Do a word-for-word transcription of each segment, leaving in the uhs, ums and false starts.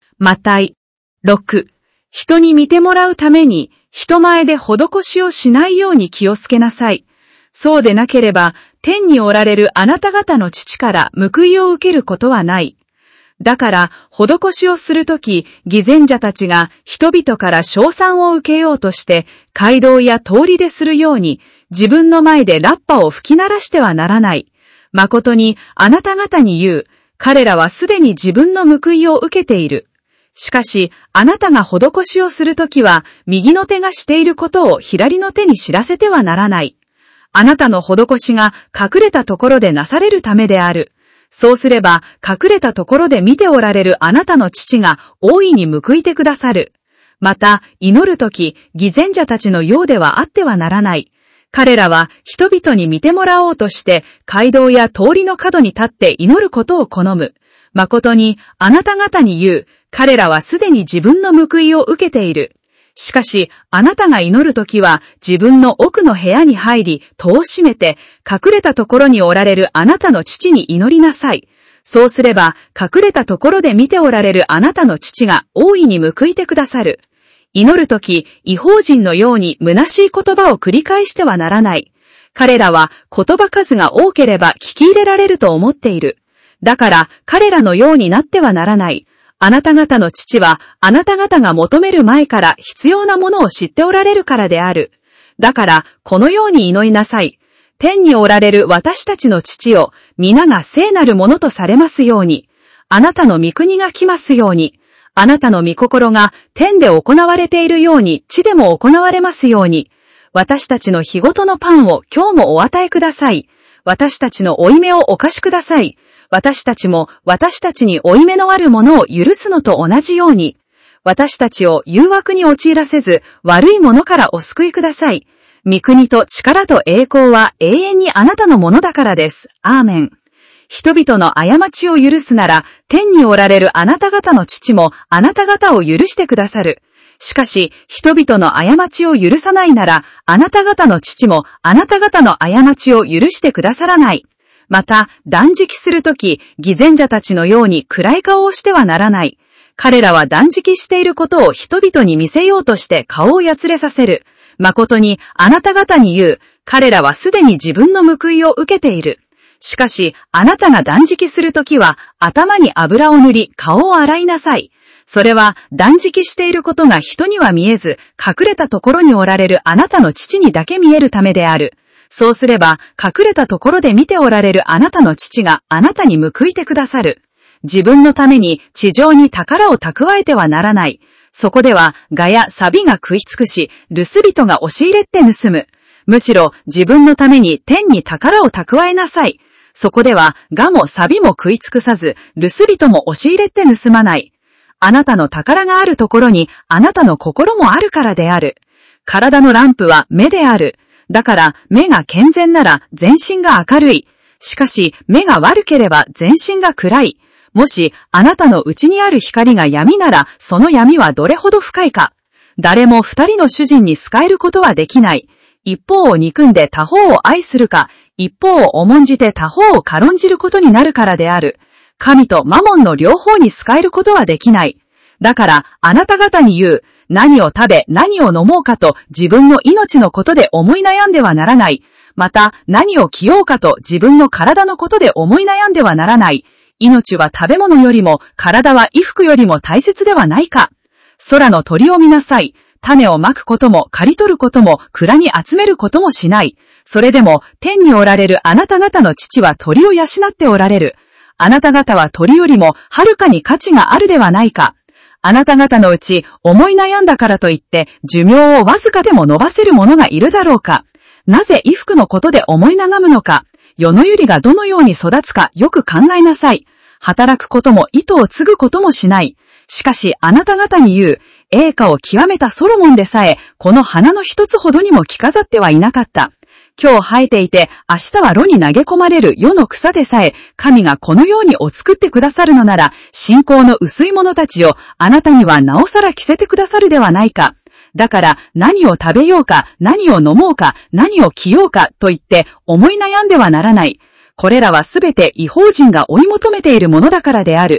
マタイ。ろく、人に見てもらうために人前で施しをしないように気をつけなさい。そうでなければ天におられるあなた方の父から報いを受けることはない。だから施しをするとき、偽善者たちが人々から称賛を受けようとして街道や通りでするように自分の前でラッパを吹き鳴らしてはならない。誠にあなた方に言う。彼らはすでに自分の報いを受けている。しかし、あなたが施しをするときは、右の手がしていることを左の手に知らせてはならない。あなたの施しが隠れたところでなされるためである。そうすれば、隠れたところで見ておられるあなたの父が大いに報いてくださる。また、祈るとき、偽善者たちのようではあってはならない。彼らは人々に見てもらおうとして、街道や通りの角に立って祈ることを好む。誠に、あなた方に言う。彼らはすでに自分の報いを受けている。しかし、あなたが祈るときは、自分の奥の部屋に入り、戸を閉めて、隠れたところにおられるあなたの父に祈りなさい。そうすれば、隠れたところで見ておられるあなたの父が大いに報いてくださる。祈るとき、異邦人のように虚しい言葉を繰り返してはならない。彼らは言葉数が多ければ聞き入れられると思っている。だから、彼らのようになってはならない。あなた方の父は、あなた方が求める前から必要なものを知っておられるからである。だから、このように祈りなさい。天におられる私たちの父よ、皆が聖なるものとされますように。あなたの御国が来ますように。あなたの御心が天で行われているように地でも行われますように。私たちの日ごとのパンを今日もお与えください。私たちの負い目をお貸しください。私たちも私たちに負い目のあるものを許すのと同じように。私たちを誘惑に陥らせず、悪いものからお救いください。御国と力と栄光は永遠にあなたのものだからです。アーメン。人々の過ちを許すなら、天におられるあなた方の父もあなた方を許してくださる。しかし、人々の過ちを許さないなら、あなた方の父もあなた方の過ちを許してくださらない。また、断食するとき、偽善者たちのように暗い顔をしてはならない。彼らは断食していることを人々に見せようとして顔をやつれさせる。誠にあなた方に言う。彼らはすでに自分の報いを受けている。しかし、あなたが断食するときは、頭に油を塗り、顔を洗いなさい。それは、断食していることが人には見えず、隠れたところにおられるあなたの父にだけ見えるためである。そうすれば、隠れたところで見ておられるあなたの父があなたに報いてくださる。自分のために地上に宝を蓄えてはならない。そこでは、蛾や錆が食い尽くし、盗人が押し入れって盗む。むしろ、自分のために天に宝を蓄えなさい。そこでは、蛾も錆も食い尽くさず、盗人も押し入れって盗まない。あなたの宝があるところに、あなたの心もあるからである。体のランプは目である。だから、目が健全なら全身が明るい。しかし、目が悪ければ全身が暗い。もし、あなたの内にある光が闇なら、その闇はどれほど深いか。誰も二人の主人に仕えることはできない。一方を憎んで他方を愛するか、一方を重んじて他方を軽んじることになるからである。神とマモンの両方に仕えることはできない。だから、あなた方に言う。何を食べ、何を飲もうかと自分の命のことで思い悩んではならない。また、何を着ようかと自分の体のことで思い悩んではならない。命は食べ物よりも、体は衣服よりも大切ではないか。空の鳥を見なさい。種をまくことも刈り取ることも蔵に集めることもしない。それでも天におられるあなた方の父は鳥を養っておられる。あなた方は鳥よりもはるかに価値があるではないか。あなた方のうち思い悩んだからといって寿命をわずかでも伸ばせる者がいるだろうか。なぜ衣服のことで思い悩むのか。世の百合がどのように育つかよく考えなさい。働くことも糸を継ぐこともしない。しかしあなた方に言う。栄華を極めたソロモンでさえこの花の一つほどにも着飾ってはいなかった。今日生えていて明日は炉に投げ込まれる世の草でさえ神がこのようにお作ってくださるのなら信仰の薄い者たちをあなたにはなおさら着せてくださるではないか。だから何を食べようか何を飲もうか何を着ようかと言って思い悩んではならない。これらはすべて異邦人が追い求めているものだからである。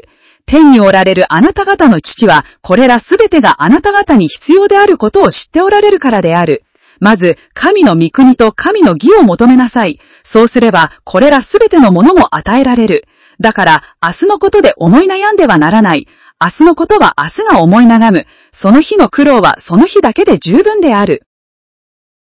天におられるあなた方の父は、これらすべてがあなた方に必要であることを知っておられるからである。まず、神の御国と神の義を求めなさい。そうすれば、これらすべてのものも与えられる。だから、明日のことで思い悩んではならない。明日のことは明日が思い悩む。その日の苦労はその日だけで十分である。